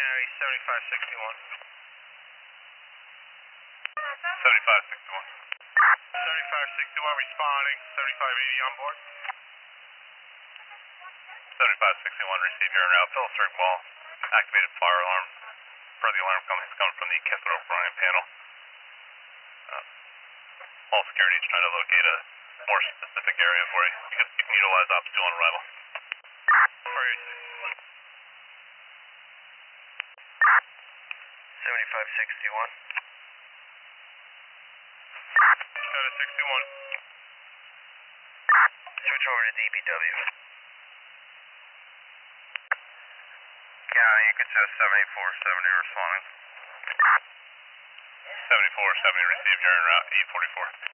County 7561. 7561. 7561 responding, 7580 on board. 7561, receive your route, fill circ wall, activated fire alarm. For the alarm coming from the Kessler O'Brien panel. All security is trying to locate a more specific area for you. You can utilize Ops 2 on arrival. 7561. Shadow 61. Switch over to DPW. County, you can show 7470 responding. 7470, receive your route, 844.